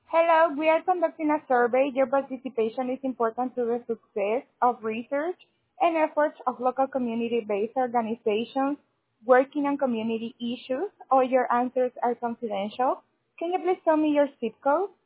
Hello, we are conducting a survey. Your participation is important to the success of research and efforts of local community-based organizations working on community issues. All your answers are confidential. Can you please tell me your zip code?